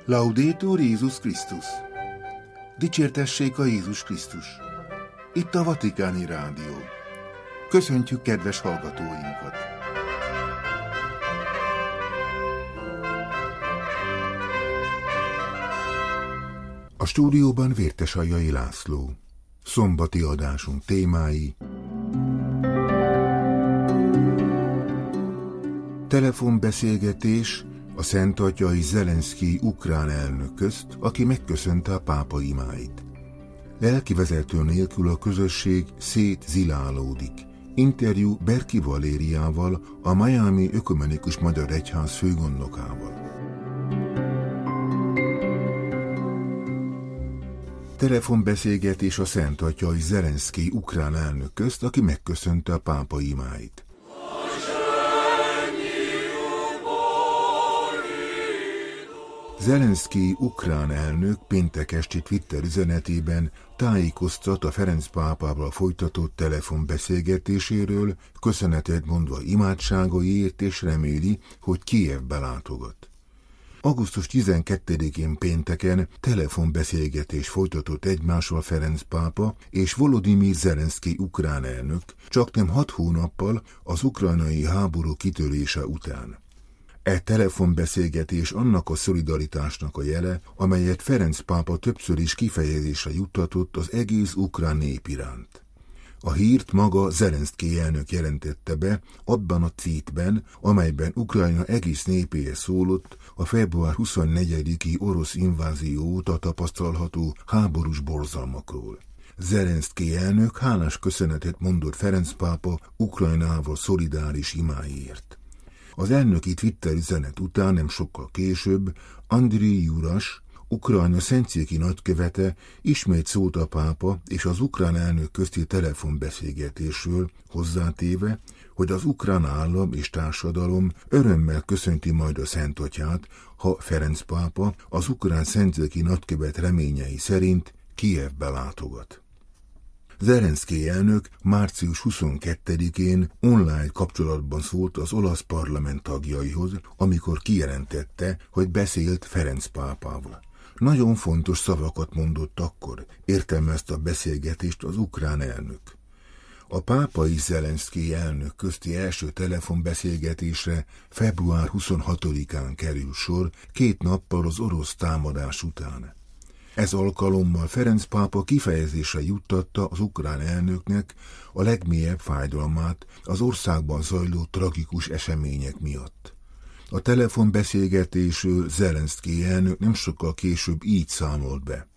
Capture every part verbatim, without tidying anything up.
Laudetur Jézus Krisztus! Dicsértessék a Jézus Krisztus! Itt a Vatikáni Rádió. Köszöntjük kedves hallgatóinkat! A stúdióban Vértesaljai László. Szombati adásunk témái: telefonbeszélgetés a Szentatyai Zelenszkij ukrán elnök közt, aki megköszönte a pápa imáit. Lelkivezető nélkül a közösség szétzilálódik. Interjú Berki Valériával, a Miami Ökumenikus Magyar Egyház főgondnokával. Telefonbeszélgetés a Szentatyai Zelenszkij ukrán elnök közt, aki megköszönte a pápa imáit. Zelenszkij ukrán elnök péntek esti Twitter üzenetében tájékoztat a Ferenc pápával folytatott telefonbeszélgetéséről, köszönetet mondva imádságaiért, és reméli, hogy Kijevbe látogat. augusztus tizenkettedikén pénteken telefonbeszélgetés folytatott egymással Ferenc pápa és Volodimir Zelenszkij ukrán elnök, csaknem hat hónappal az ukrajnai háború kitörése után. E telefonbeszélgetés annak a szolidaritásnak a jele, amelyet Ferenc pápa többször is kifejezésre juttatott az egész ukrán nép iránt. A hírt maga Zelenszkij elnök jelentette be abban a tweetben, amelyben Ukrajna egész népéhez szólott a február huszonnegyediki orosz invázió óta tapasztalható háborús borzalmakról. Zelenszkij elnök hálás köszönetet mondott Ferenc pápa Ukrajnával szolidáris imáiért. Az elnöki Twitter üzenet után nem sokkal később Andriy Juras, Ukrajna szentszéki nagykövete ismét szólt a pápa és az ukrán elnök közti telefonbeszélgetésről, hozzátéve, hogy az ukrán állam és társadalom örömmel köszönti majd a Szentatyát, ha Ferenc pápa az ukrán szentszéki nagykövet reményei szerint Kijevbe látogat. Zelenszkij elnök március huszonkettedikén online kapcsolatban szólt az olasz parlament tagjaihoz, amikor kijelentette, hogy beszélt Ferenc pápával. Nagyon fontos szavakat mondott akkor, értelmezte a beszélgetést az ukrán elnök. A pápa és Zelenszkij elnök közti első telefonbeszélgetésre február huszonhatodikán kerül sor, két nappal az orosz támadás után. Ez alkalommal Ferenc pápa kifejezésre juttatta az ukrán elnöknek a legmélyebb fájdalmát az országban zajló tragikus események miatt. A telefonbeszélgetésről Zelenszkij elnök nem sokkal később így számolt be.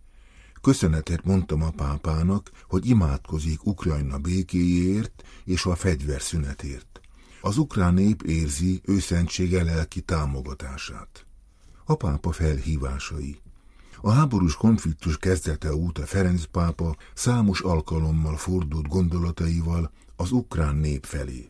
Köszönetet mondtam a pápának, hogy imádkozik Ukrajna békéjéért és a fegyverszünetért. Az ukrán nép érzi ő szentsége lelki támogatását. A pápa felhívásai. A háborús konfliktus kezdete óta Ferenc pápa számos alkalommal fordult gondolataival az ukrán nép felé.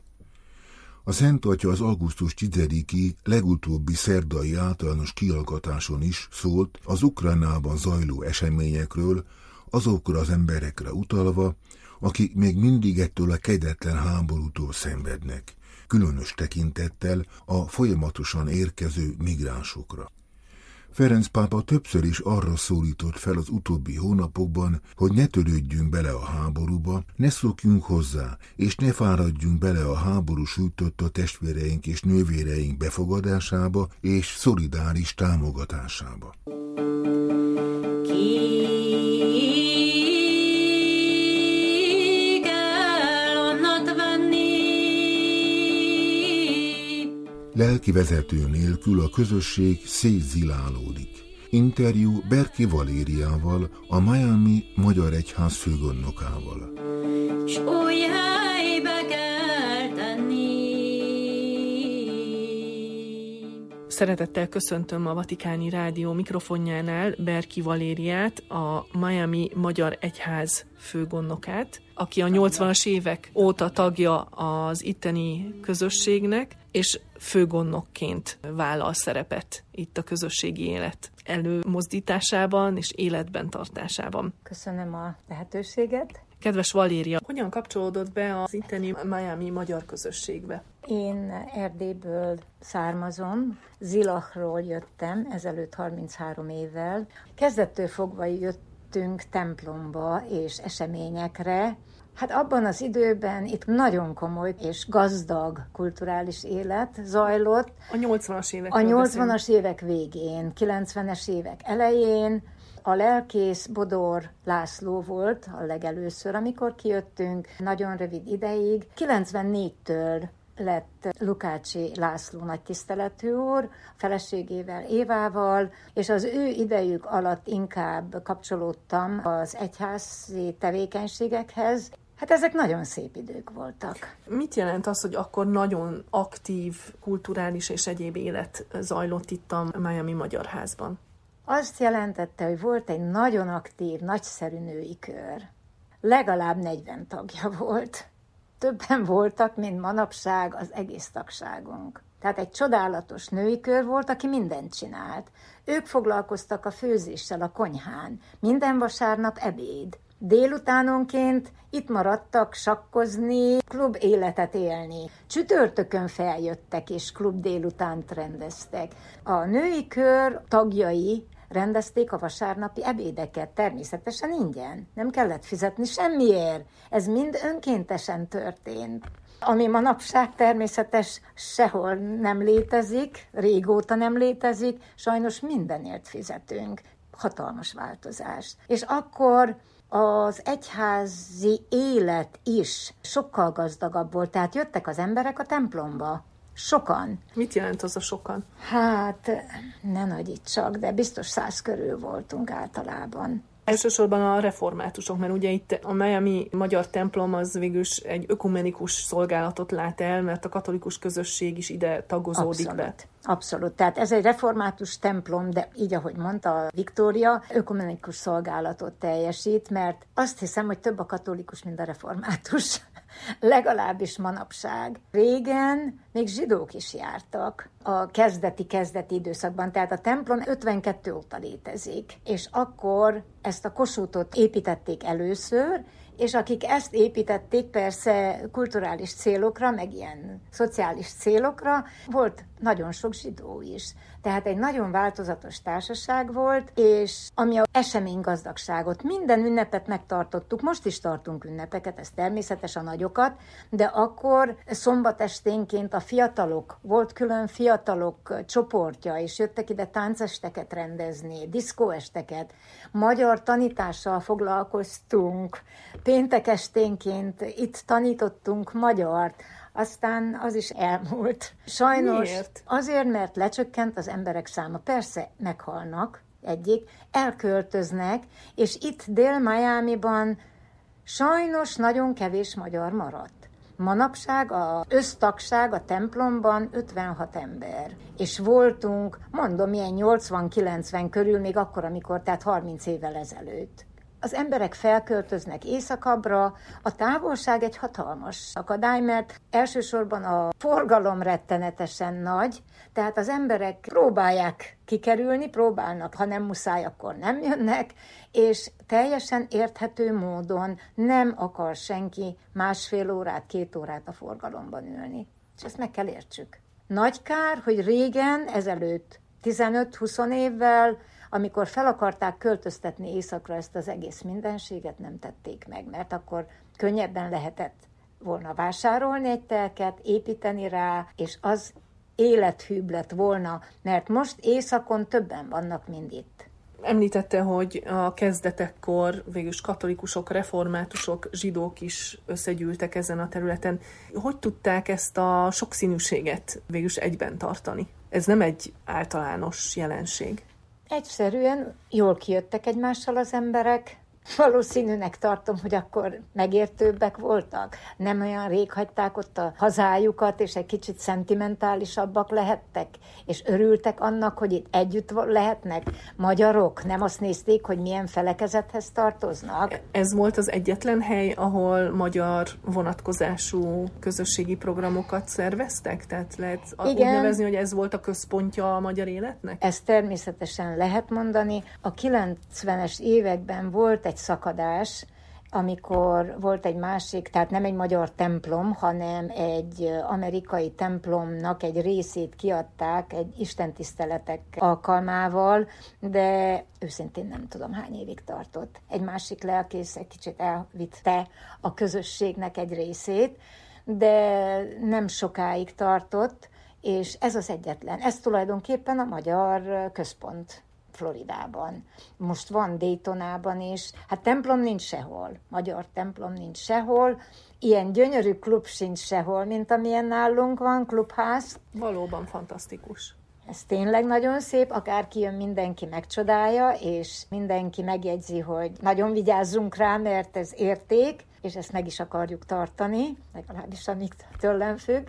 A Szent Atya az augusztus tizediki legutóbbi szerdai általános kihallgatáson is szólt az Ukrajnában zajló eseményekről, azokra az emberekre utalva, akik még mindig ettől a kegyetlen háborútól szenvednek, különös tekintettel a folyamatosan érkező migránsokra. Ferenc pápa többször is arra szólított fel az utóbbi hónapokban, hogy ne törődjünk bele a háborúba, ne szokjunk hozzá, és ne fáradjunk bele a háború sújtotta testvéreink és nővéreink befogadásába és szolidáris támogatásába. Ki... Lelkivezető nélkül a közösség szétzilálódik. Interjú Berki Valériával, a Miami Magyar Egyház főgondnokával. S új helybe kell tenni. Szeretettel köszöntöm a Vatikáni Rádió mikrofonjánál Berki Valériát, a Miami Magyar Egyház főgondnokát, aki a nyolcvanas évek óta tagja az itteni közösségnek, és főgondnokként vállal szerepet itt a közösségi élet előmozdításában és életben tartásában. Köszönöm a lehetőséget. Kedves Valéria, hogyan kapcsolódott be az itteni Miami magyar közösségbe? Én Erdélyből származom, Zilachról jöttem ezelőtt harminchárom évvel. Kezdettől fogva jöttünk templomba és eseményekre. Hát abban az időben itt nagyon komoly és gazdag kulturális élet zajlott. A nyolcvanas évek. A nyolcvanas évek végén, kilencvenes évek elején. A lelkész Bodor László volt a legelőször, amikor kijöttünk, nagyon rövid ideig. kilencvennégytől lett Lukácsi László nagy tiszteletű úr, feleségével, Évával, és az ő idejük alatt inkább kapcsolódtam az egyházi tevékenységekhez. Hát ezek nagyon szép idők voltak. Mit jelent az, hogy akkor nagyon aktív, kulturális és egyéb élet zajlott itt a Miami Magyar Házban? Azt jelentette, hogy volt egy nagyon aktív, nagyszerű női kör. Legalább negyven tagja volt. Többen voltak, mint manapság az egész tagságunk. Tehát egy csodálatos női kör volt, aki mindent csinált. Ők foglalkoztak a főzéssel a konyhán. Minden vasárnap ebéd. Délutánonként itt maradtak sakkozni, klub életet élni. Csütörtökön feljöttek és klub délutánt rendeztek. A női kör tagjai rendezték a vasárnapi ebédeket, természetesen ingyen. Nem kellett fizetni semmiért. Ez mind önkéntesen történt. Ami manapság természetes sehol nem létezik, régóta nem létezik, sajnos mindenért fizetünk. Hatalmas változás. És akkor az egyházi élet is sokkal gazdagabb volt, tehát jöttek az emberek a templomba. Sokan. Mit jelent az a sokan? Hát, ne nagyítsak, de biztos száz körül voltunk általában. Elsősorban a reformátusok, mert ugye itt a Miami Magyar Templom az végülis egy ökumenikus szolgálatot lát el, mert a katolikus közösség is ide tagozódik Abszolút. be. Abszolút. Tehát ez egy református templom, de így, ahogy mondta Viktória, ökumenikus szolgálatot teljesít, mert azt hiszem, hogy több a katolikus, mint a református. Legalábbis manapság. Régen még zsidók is jártak a kezdeti-kezdeti időszakban, tehát a templom ötvenkettő óta létezik, és akkor ezt a Kossuthot építették először, és akik ezt építették persze kulturális célokra, meg ilyen szociális célokra, volt nagyon sok zsidó is. Tehát egy nagyon változatos társaság volt, és ami a eseménygazdagságot, minden ünnepet megtartottuk, most is tartunk ünnepeket, ez természetes, a nagyokat, de akkor szombatesténként a fiatalok, volt külön fiatalok csoportja, és jöttek ide táncesteket rendezni, diszkóesteket, magyar tanítással foglalkoztunk, péntek esténként itt tanítottunk magyart, aztán az is elmúlt. Sajnos Miért? Azért, mert lecsökkent az emberek száma. Persze meghalnak egyik, elköltöznek, és itt Dél-Miamiban sajnos nagyon kevés magyar maradt. Manapság az össztagság a templomban ötvenhat ember, és voltunk, mondom, ilyen nyolcvan-kilencven körül, még akkor, amikor, tehát harminc évvel ezelőtt. Az emberek felköltöznek északabbra, a távolság egy hatalmas akadály, mert elsősorban a forgalom rettenetesen nagy, tehát az emberek próbálják kikerülni, próbálnak, ha nem muszáj, akkor nem jönnek, és teljesen érthető módon nem akar senki másfél órát, két órát a forgalomban ülni. És ezt meg kell értsük. Nagy kár, hogy régen, ezelőtt tizenöt-húsz évvel, amikor fel akarták költöztetni északra ezt az egész mindenséget, nem tették meg, mert akkor könnyebben lehetett volna vásárolni egy telket, építeni rá, és az élethűbb lett volna, mert most északon többen vannak, mint itt. Említette, hogy a kezdetekkor végülis katolikusok, reformátusok, zsidók is összegyűltek ezen a területen. Hogy tudták ezt a sokszínűséget végülis egyben tartani? Ez nem egy általános jelenség. Egyszerűen jól kijöttek egymással az emberek. Valószínűnek tartom, hogy akkor megértőbbek voltak. Nem olyan rég hagyták ott a hazájukat, és egy kicsit szentimentálisabbak lehettek, és örültek annak, hogy itt együtt lehetnek magyarok. Nem azt nézték, hogy milyen felekezethez tartoznak. Ez volt az egyetlen hely, ahol magyar vonatkozású közösségi programokat szerveztek? Tehát lehet úgy nevezni, hogy ez volt a központja a magyar életnek? Ezt természetesen lehet mondani. A kilencvenes években volt egy szakadás, amikor volt egy másik, tehát nem egy magyar templom, hanem egy amerikai templomnak egy részét kiadták egy istentiszteletek alkalmával, de őszintén nem tudom, hány évig tartott. Egy másik lelkész egy kicsit elvitte a közösségnek egy részét, de nem sokáig tartott, és ez az egyetlen. Ez tulajdonképpen a magyar központ Floridában. Most van Daytonában is. Hát templom nincs sehol. Magyar templom nincs sehol. Ilyen gyönyörű klub sincs sehol, mint amilyen nálunk van, klubház. Valóban fantasztikus. Ez tényleg nagyon szép, akárki jön, mindenki megcsodálja, és mindenki megjegyzi, hogy nagyon vigyázzunk rá, mert ez érték, és ezt meg is akarjuk tartani, legalábbis amíg tőlem függ.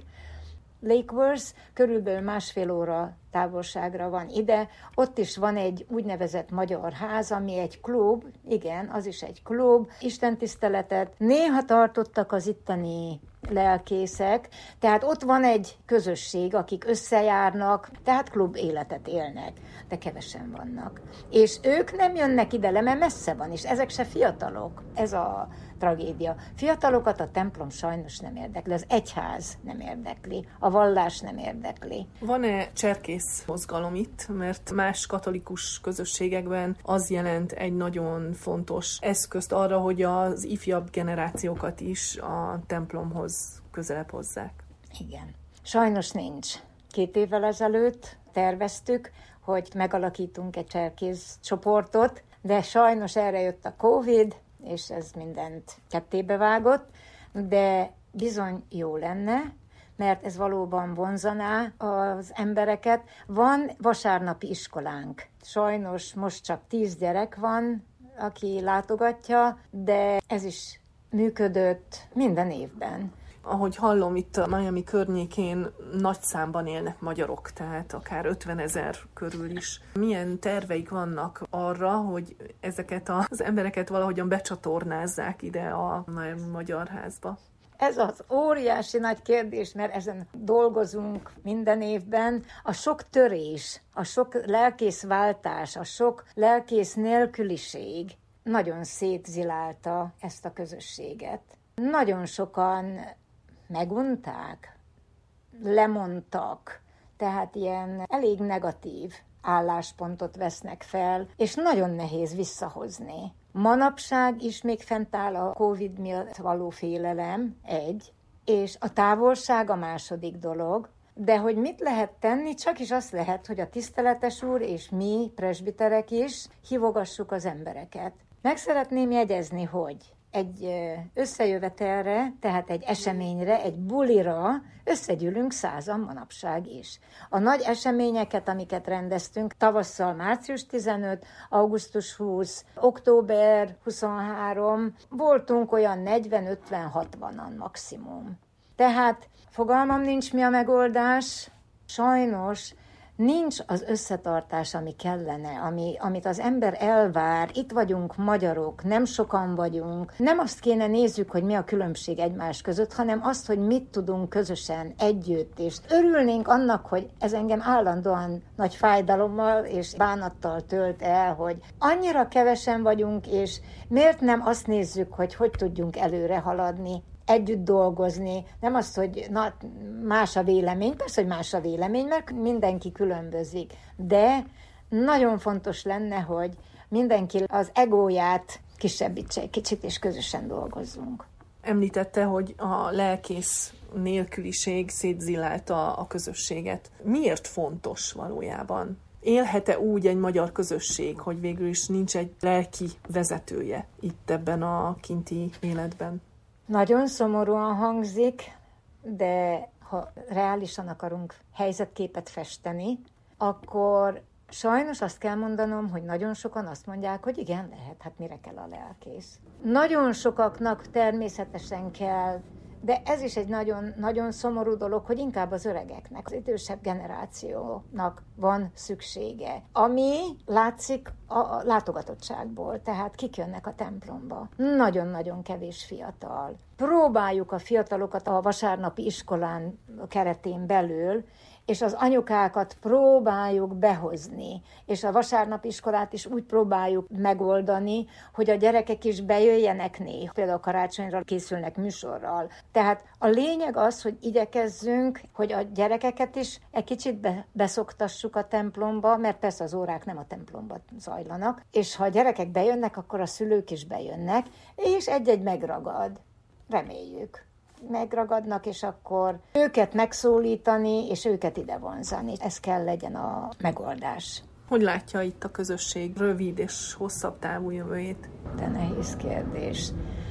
Lake Worth körülbelül másfél óra távolságra van ide. Ott is van egy úgynevezett magyar ház, ami egy klub, igen, az is egy klub, istentiszteletet néha tartottak az itteni lelkészek, tehát ott van egy közösség, akik összejárnak, tehát klub életet élnek, de kevesen vannak. És ők nem jönnek ide le, mert messze van, és ezek se fiatalok. Ez a tragédia. Fiatalokat a templom sajnos nem érdekli, az egyház nem érdekli, a vallás nem érdekli. Van-e cserkész mozgalom itt? Mert más katolikus közösségekben az jelent egy nagyon fontos eszközt arra, hogy az ifjabb generációkat is a templomhoz közelebb hozzák. Igen. Sajnos nincs. Két évvel ezelőtt terveztük, hogy megalakítunk egy cserkész csoportot, de sajnos erre jött a Covid, és ez mindent kettébe vágott, de bizony jó lenne, mert ez valóban vonzaná az embereket. Van vasárnapi iskolánk. Sajnos most csak tíz gyerek van, aki látogatja, de ez is működött minden évben. Ahogy hallom, itt a Miami környékén nagy számban élnek magyarok, tehát akár ötvenezer körül is. Milyen terveik vannak arra, hogy ezeket az embereket valahogyan becsatornázzák ide a Magyar Házba? Ez az óriási nagy kérdés, mert ezen dolgozunk minden évben. A sok törés, a sok lelkészváltás, a sok lelkész nélküliség nagyon szétzilálta ezt a közösséget. Nagyon sokan megunták, lemondtak, tehát ilyen elég negatív álláspontot vesznek fel, és nagyon nehéz visszahozni. Manapság is még fent áll a Covid miatt való félelem, egy, és a távolság a második dolog, de hogy mit lehet tenni, csak is azt lehet, hogy a tiszteletes úr és mi, presbiterek is hívogassuk az embereket. Meg szeretném jegyezni, hogy egy összejövetelre, tehát egy eseményre, egy bulira összegyűlünk százan manapság is. A nagy eseményeket, amiket rendeztünk, tavasszal március tizenöt, augusztus húsz, október huszonhárom, voltunk olyan negyven, ötven, hatvanan maximum. Tehát fogalmam nincs, mi a megoldás. Sajnos nincs az összetartás, ami kellene, ami, amit az ember elvár. Itt vagyunk magyarok, nem sokan vagyunk. Nem azt kéne nézzük, hogy mi a különbség egymás között, hanem azt, hogy mit tudunk közösen együtt. És örülnénk annak, hogy ez engem állandóan nagy fájdalommal és bánattal tölt el, hogy annyira kevesen vagyunk, és miért nem azt nézzük, hogy hogy tudjunk előre haladni, együtt dolgozni, nem azt, hogy na, más a vélemény, persze, hogy más a vélemény, mert mindenki különbözik, de nagyon fontos lenne, hogy mindenki az egóját kisebbítse egy kicsit, és közösen dolgozzunk. Említette, hogy a lelkész nélküliség szétzilálta a közösséget. Miért fontos valójában? Élhet-e úgy egy magyar közösség, hogy végül is nincs egy lelki vezetője itt ebben a kinti életben? Nagyon szomorúan hangzik, de ha reálisan akarunk helyzetképet festeni, akkor sajnos azt kell mondanom, hogy nagyon sokan azt mondják, hogy igen, lehet, hát mire kell a lelkész. Nagyon sokaknak természetesen kell, de ez is egy nagyon, nagyon szomorú dolog, hogy inkább az öregeknek, az idősebb generációnak van szüksége. Ami látszik a látogatottságból, tehát kik jönnek a templomba. Nagyon-nagyon kevés fiatal. Próbáljuk a fiatalokat a vasárnapi iskolán keretén belül, és az anyukákat próbáljuk behozni, és a vasárnapi iskolát is úgy próbáljuk megoldani, hogy a gyerekek is bejöjjenek néha. Például karácsonyra készülnek műsorral. Tehát a lényeg az, hogy igyekezzünk, hogy a gyerekeket is egy kicsit be, beszoktassuk a templomba, mert persze az órák nem a templomba zajlanak, és ha a gyerekek bejönnek, akkor a szülők is bejönnek, és egy-egy megragad. Reméljük. Megragadnak, és akkor őket megszólítani, és őket ide vonzani. Ez kell legyen a megoldás. Hogy látja itt a közösség rövid és hosszabb távú jövőjét? De nehéz kérdés.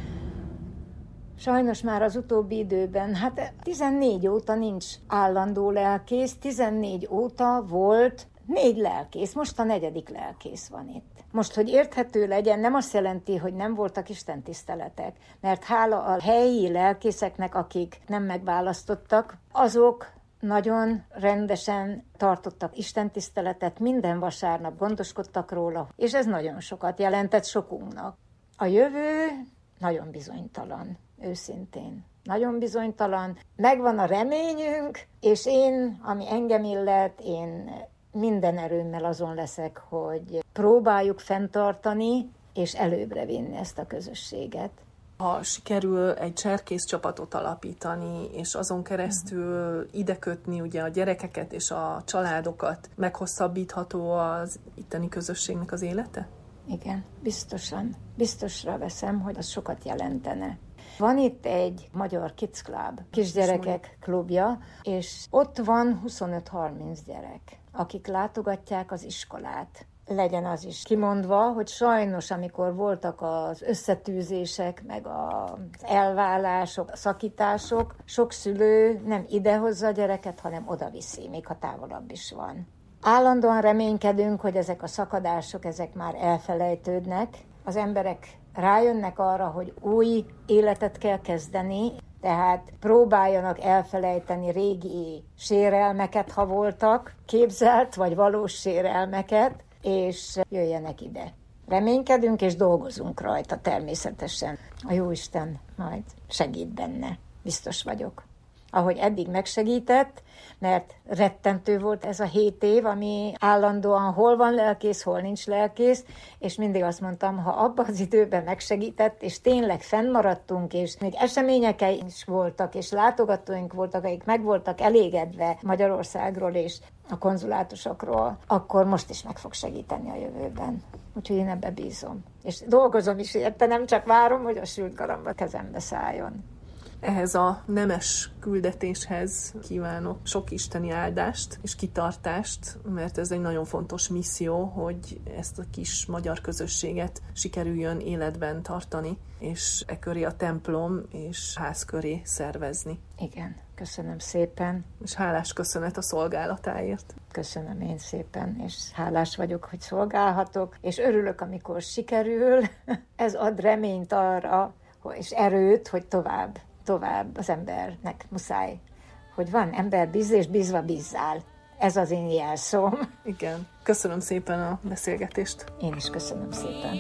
Sajnos már az utóbbi időben, hát tizennégy óta nincs állandó lelkész, tizennégy óta volt négy lelkész, most a negyedik lelkész van itt. Most, hogy érthető legyen, nem azt jelenti, hogy nem voltak istentiszteletek, mert hála a helyi lelkészeknek, akik nem megválasztottak, azok nagyon rendesen tartottak istentiszteletet, minden vasárnap gondoskodtak róla, és ez nagyon sokat jelentett sokunknak. A jövő nagyon bizonytalan, őszintén. Nagyon bizonytalan. Megvan a reményünk, és én, ami engem illet, én minden erőmmel azon leszek, hogy próbáljuk fenntartani és előbbre vinni ezt a közösséget. Ha sikerül egy cserkész csapatot alapítani, és azon keresztül ide kötni ugye a gyerekeket és a családokat, meghosszabbítható az itteni közösségnek az élete? Igen, biztosan. Biztosra veszem, hogy az sokat jelentene. Van itt egy magyar Kids Club, kisgyerekek klubja, és ott van huszonöt-harminc gyerek, akik látogatják az iskolát. Legyen az is kimondva, hogy sajnos, amikor voltak az összetűzések, meg az elválások, szakítások, sok szülő nem idehozza a gyereket, hanem odaviszi, még ha távolabb is van. Állandóan reménykedünk, hogy ezek a szakadások, ezek már elfelejtődnek. Az emberek rájönnek arra, hogy új életet kell kezdeni, tehát próbáljanak elfelejteni régi sérelmeket, ha voltak, képzelt vagy valós sérelmeket, és jöjjenek ide. Reménykedünk és dolgozunk rajta természetesen. A Jóisten majd segít benne, biztos vagyok. Ahogy eddig megsegített, mert rettentő volt ez a hét év, ami állandóan hol van lelkész, hol nincs lelkész, és mindig azt mondtam, ha abban az időben megsegített, és tényleg fennmaradtunk, és még események is voltak, és látogatóink voltak, akik meg voltak elégedve Magyarországról és a konzulátusokról, akkor most is meg fog segíteni a jövőben. Úgyhogy én ebbe bízom. És dolgozom is érte, nem csak várom, hogy a sült galamba kezembe szálljon. Ehhez a nemes küldetéshez kívánok sok isteni áldást és kitartást, mert ez egy nagyon fontos misszió, hogy ezt a kis magyar közösséget sikerüljön életben tartani, és e köré a templom és ház köré szervezni. Igen, köszönöm szépen. És hálás köszönet a szolgálatáért. Köszönöm én szépen, és hálás vagyok, hogy szolgálhatok, és örülök, amikor sikerül. Ez ad reményt arra, és erőt, hogy tovább. tovább az embernek muszáj, hogy van ember bíz, és bízva bízzál. Ez az én jelszóm. Igen. Köszönöm szépen a beszélgetést. Én is köszönöm szépen.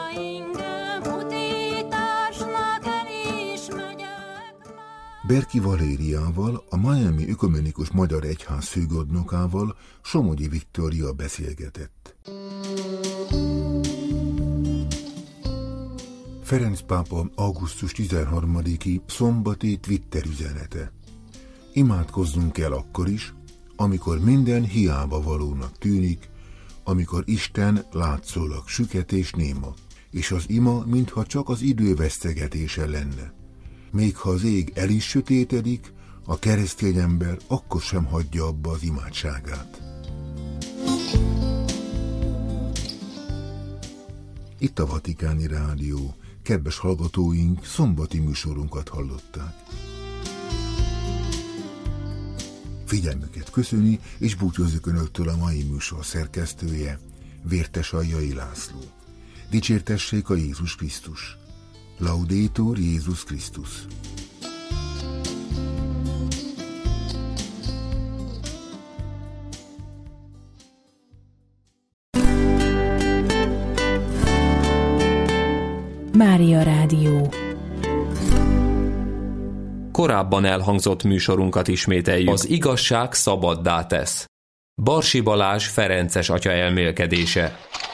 Berki Valériával, a Miami Ökumenikus Magyar Egyház főgondnokával Somogyi Viktória beszélgetett. Ferenc pápa augusztus tizenharmadiki szombati Twitter üzenete. Imádkozzunk kell akkor is, amikor minden hiába valónak tűnik, amikor Isten látszólag süket és néma, és az ima mintha csak az idő vesztegetése lenne. Még ha az ég el is sötétedik, a keresztény ember akkor sem hagyja abba az imádságát. Itt a Vatikáni Rádió. Kedves hallgatóink, szombati műsorunkat hallották. Figyelmüket köszöni és búcsúzik önöktől a mai műsor szerkesztője, Vértes Aljai László. Dicsértessék a Jézus Krisztus. Laudetur Jézus Krisztus. Mária Rádió. korábban elhangzott műsorunkat ismételjük. Az igazság szabaddá tesz. Barsi Balázs ferences atya elmélkedése.